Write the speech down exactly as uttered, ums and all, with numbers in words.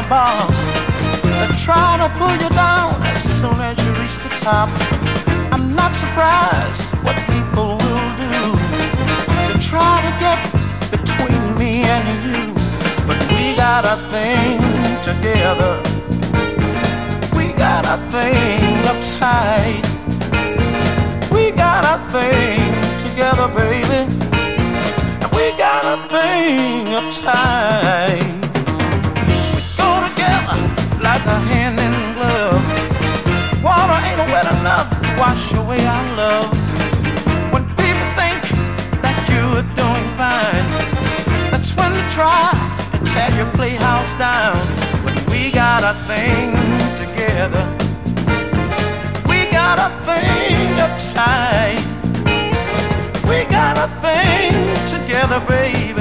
boss that try to pull you down as soon as you reach the top. I'm not surprised what people will do to try to get between me and you. But we got a thing together. We got a thing uptight. We got a thing together, baby. We got a thing uptight. We go together like a hand in glove. Water ain't wet enough to wash away our love. When people think that you're doing fine, that's when they try to tear your playhouse down. But we got a thing together. We got a thing uptight. We got a thing together, baby.